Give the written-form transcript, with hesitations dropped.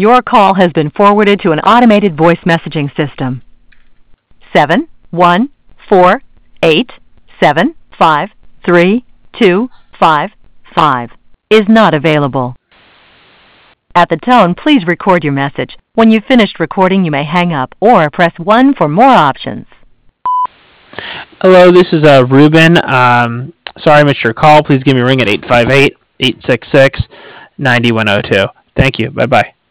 Your call has been forwarded to an automated voice messaging system. 71487532555 is not available. At the tone, please record your message. When you've finished recording, you may hang up or press 1 for more options. Hello, this is Ruben. Sorry I missed your call. Please give me a ring at 858-866-9102. Thank you. Bye-bye.